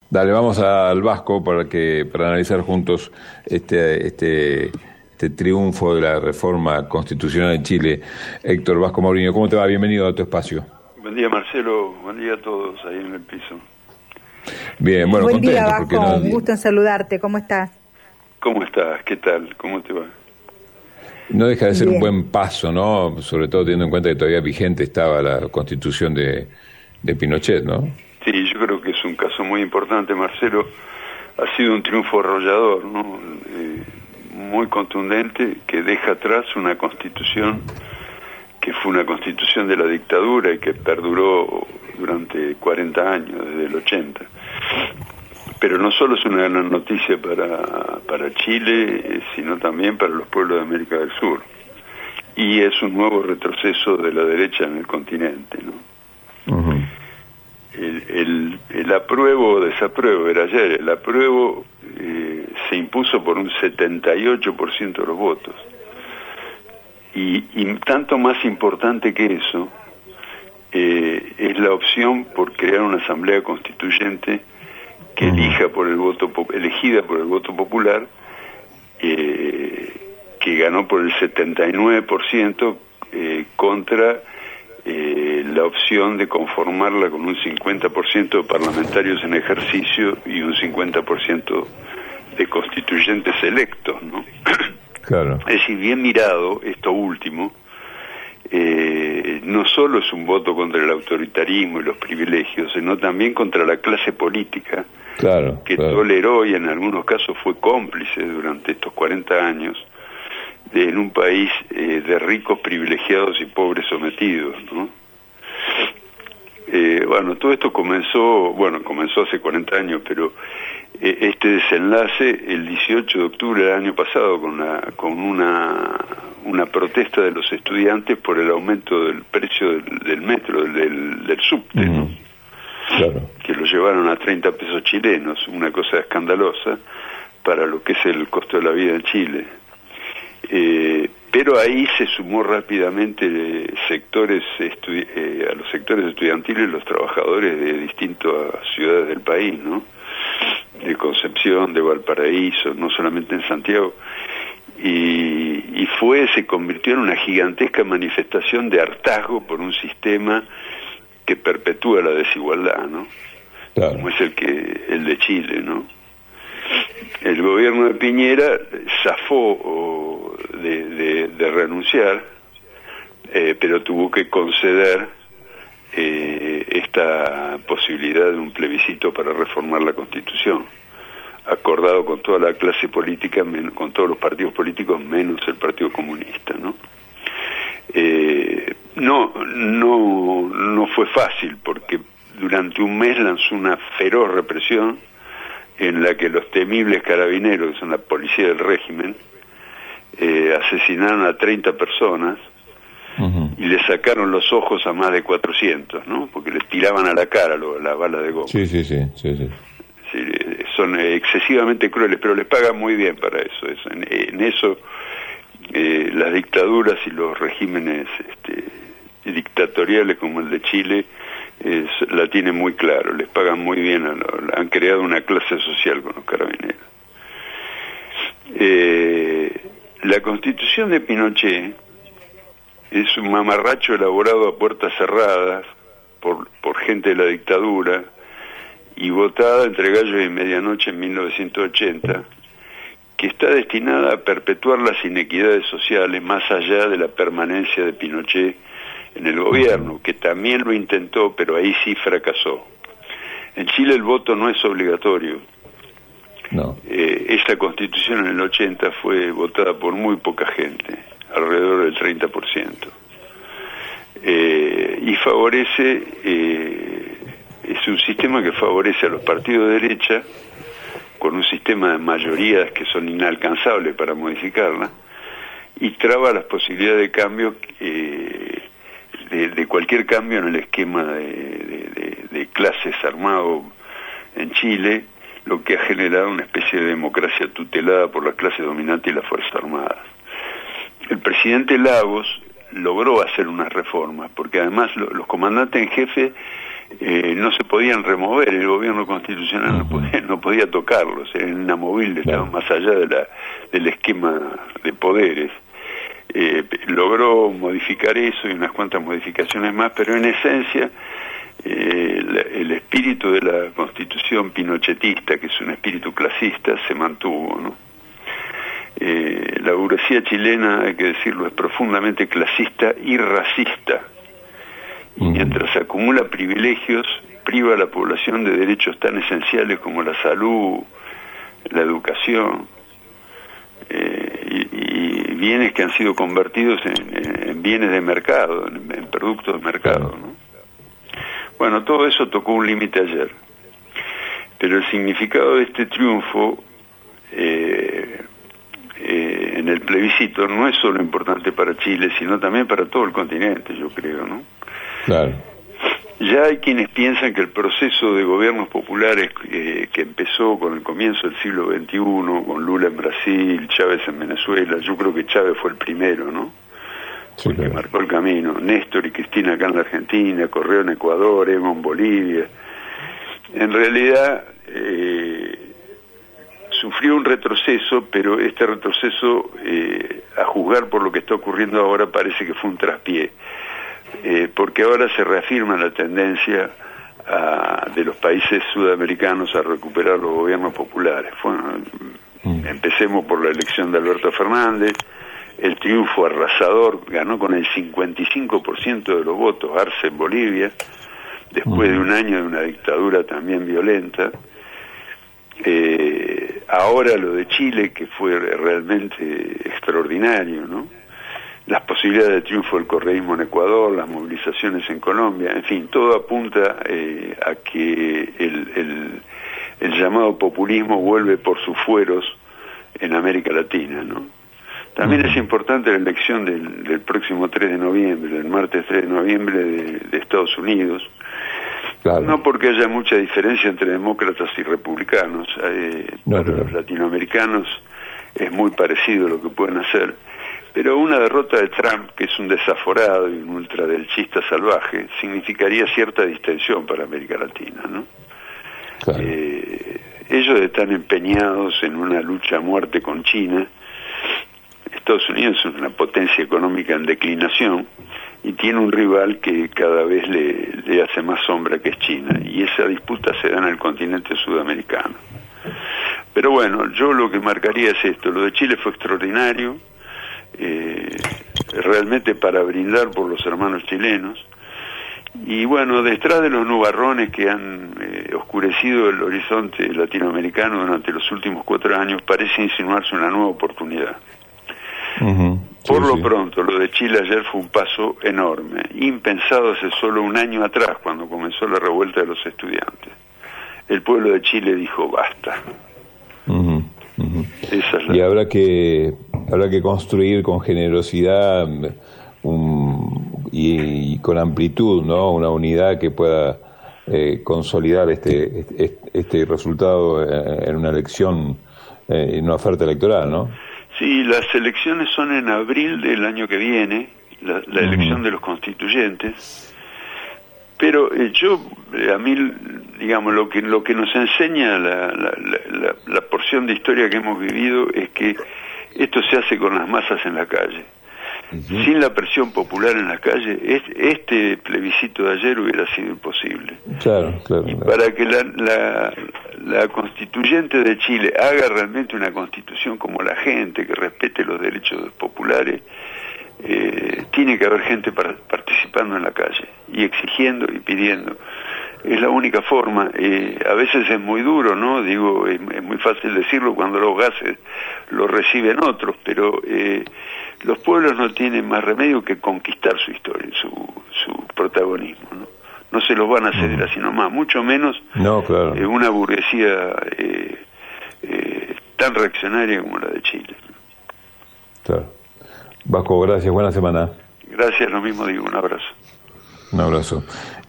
Dale, vamos al Vasco para analizar juntos este triunfo de la reforma constitucional en Chile. Héctor Vasco Mauriño, ¿cómo te va? Bienvenido a tu espacio. Buen día, Marcelo. Buen día a todos ahí en el piso. Bien, bueno, buen contento. Día, Vasco. Un gusto en saludarte. ¿Cómo estás? ¿Cómo estás? ¿Qué tal? ¿Cómo te va? No deja de ser Bien. un buen paso, ¿no? Sobre todo teniendo en cuenta que todavía vigente estaba la constitución de Pinochet, ¿no? Sí, yo creo que es un caso muy importante, Marcelo. Ha sido un triunfo arrollador, ¿no? Muy contundente, que deja atrás una constitución que fue una constitución de la dictadura y que perduró durante 40 años, desde el 80. Pero no solo es una gran noticia para Chile, sino también para los pueblos de América del Sur. Y es un nuevo retroceso de la derecha en el continente, ¿no? Uh-huh. El apruebo o desapruebo era ayer. El apruebo se impuso por un 78% de los votos. Y tanto más importante que eso es la opción por crear una asamblea constituyente que elegida por el voto popular, que ganó por el 79% contra la opción de conformarla con un 50% de parlamentarios en ejercicio y un 50% de constituyentes electos, ¿no? Claro. Es decir, bien mirado esto último, no solo es un voto contra el autoritarismo y los privilegios, sino también contra la clase política, Claro, que claro. toleró y en algunos casos fue cómplice durante estos 40 años en un país de ricos privilegiados y pobres sometidos, ¿no? Bueno, todo esto comenzó hace 40 años, pero este desenlace el 18 de octubre del año pasado con una protesta de los estudiantes por el aumento del precio del metro, del subte, ¿no? Claro. Que lo llevaron a 30 pesos chilenos, una cosa escandalosa para lo que es el costo de la vida en Chile. Pero ahí se sumó rápidamente a los sectores estudiantiles, los trabajadores de distintas ciudades del país, ¿no? De Concepción, de Valparaíso, no solamente en Santiago, y se convirtió en una gigantesca manifestación de hartazgo por un sistema que perpetúa la desigualdad, ¿no? Claro. Como es el de Chile, ¿no? El gobierno de Piñera zafó de renunciar, pero tuvo que conceder esta posibilidad de un plebiscito para reformar la Constitución, acordado con toda la clase política, con todos los partidos políticos, menos el Partido Comunista, ¿no? No fue fácil, porque durante un mes lanzó una feroz represión en la que los temibles carabineros, que son la policía del régimen, asesinaron a 30 personas. Uh-huh. Y le sacaron los ojos a más de 400, ¿no? Porque les tiraban a la cara las balas de goma. Sí. Sí, son excesivamente crueles, pero les pagan muy bien para eso. En eso las dictaduras y los regímenes dictatoriales como el de Chile la tienen muy claro, les pagan muy bien, han creado una clase social con los carabineros. La Constitución de Pinochet es un mamarracho elaborado a puertas cerradas por gente de la dictadura y votada entre gallos y medianoche en 1980, que está destinada a perpetuar las inequidades sociales más allá de la permanencia de Pinochet en el gobierno, que también lo intentó, pero ahí sí fracasó. En Chile el voto no es obligatorio. No. Esta constitución en el 80 fue votada por muy poca gente, alrededor del 30%. Y favorece, es un sistema que favorece a los partidos de derecha, con un sistema de mayorías que son inalcanzables para modificarla, y traba las posibilidades de cambio, de cualquier cambio en el esquema de clases armado en Chile, lo que ha generado una especie de democracia tutelada por la clase dominante y las Fuerzas Armadas. El presidente Lagos logró hacer unas reformas, porque además los comandantes en jefe no se podían remover, el gobierno constitucional no podía tocarlos, eran inamovibles, estaban más allá del esquema de poderes. Logró modificar eso y unas cuantas modificaciones más, pero en esencia el espíritu de la constitución pinochetista, que es un espíritu clasista, se mantuvo, ¿no? La burguesía chilena, hay que decirlo, es profundamente clasista y racista, y mientras acumula privilegios, priva a la población de derechos tan esenciales como la salud, la educación, y bienes que han sido convertidos en bienes de mercado, en productos de mercado, ¿no? Bueno, todo eso tocó un límite ayer, pero el significado de este triunfo en el plebiscito no es solo importante para Chile, sino también para todo el continente, yo creo, ¿no? Claro. Ya hay quienes piensan que el proceso de gobiernos populares que empezó con el comienzo del siglo XXI, con Lula en Brasil, Chávez en Venezuela, yo creo que Chávez fue el primero, ¿no? Sí, Porque claro. marcó el camino. Néstor y Cristina acá en la Argentina, Correa en Ecuador, Evo en Bolivia. En realidad sufrió un retroceso, pero este retroceso, a juzgar por lo que está ocurriendo ahora, parece que fue un traspié. Porque ahora se reafirma la tendencia de los países sudamericanos a recuperar los gobiernos populares. Empecemos por la elección de Alberto Fernández, el triunfo arrasador, ganó con el 55% de los votos Arce en Bolivia, después de un año de una dictadura también violenta. Ahora lo de Chile, que fue realmente extraordinario, ¿no? Las posibilidades de triunfo del correísmo en Ecuador, las movilizaciones en Colombia, en fin, todo apunta a que el llamado populismo vuelve por sus fueros en América Latina, ¿no? También es importante la elección del próximo 3 de noviembre, el martes 3 de noviembre de Estados Unidos. Claro. No porque haya mucha diferencia entre demócratas y republicanos, para los latinoamericanos es muy parecido lo que pueden hacer. Pero una derrota de Trump, que es un desaforado y un ultraderechista salvaje, significaría cierta distensión para América Latina, ¿no? Claro. Ellos están empeñados en una lucha a muerte con China. Estados Unidos es una potencia económica en declinación y tiene un rival que cada vez le hace más sombra, que es China, y esa disputa se da en el continente sudamericano. Pero bueno, yo lo que marcaría es esto: lo de Chile fue extraordinario, realmente para brindar por los hermanos chilenos, y bueno, detrás de los nubarrones que han oscurecido el horizonte latinoamericano durante los últimos 4 años, parece insinuarse una nueva oportunidad. Por lo pronto, lo de Chile ayer fue un paso enorme, impensado hace solo un año atrás, cuando comenzó la revuelta de los estudiantes. El pueblo de Chile dijo basta. Esa es y habrá que construir con generosidad y con amplitud, ¿no? Una unidad que pueda consolidar este resultado en una elección, en una oferta electoral, ¿no? Sí, las elecciones son en abril del año que viene, la elección de los constituyentes, pero a mí, digamos, lo que nos enseña la porción de historia que hemos vivido es que esto se hace con las masas en la calle. Sin la presión popular en la calle, este plebiscito de ayer hubiera sido imposible. Claro. Y para que la constituyente de Chile haga realmente una constitución como la gente, que respete los derechos populares, tiene que haber gente participando en la calle y exigiendo y pidiendo. Es la única forma. A veces es muy duro, ¿no? Digo, es muy fácil decirlo cuando los gases los reciben otros, pero los pueblos no tienen más remedio que conquistar su historia, su protagonismo, ¿no? No se los van a ceder así nomás, mucho menos una burguesía tan reaccionaria como la de Chile. Claro. Vasco, gracias, buena semana. Gracias, lo mismo digo, un abrazo. Un abrazo.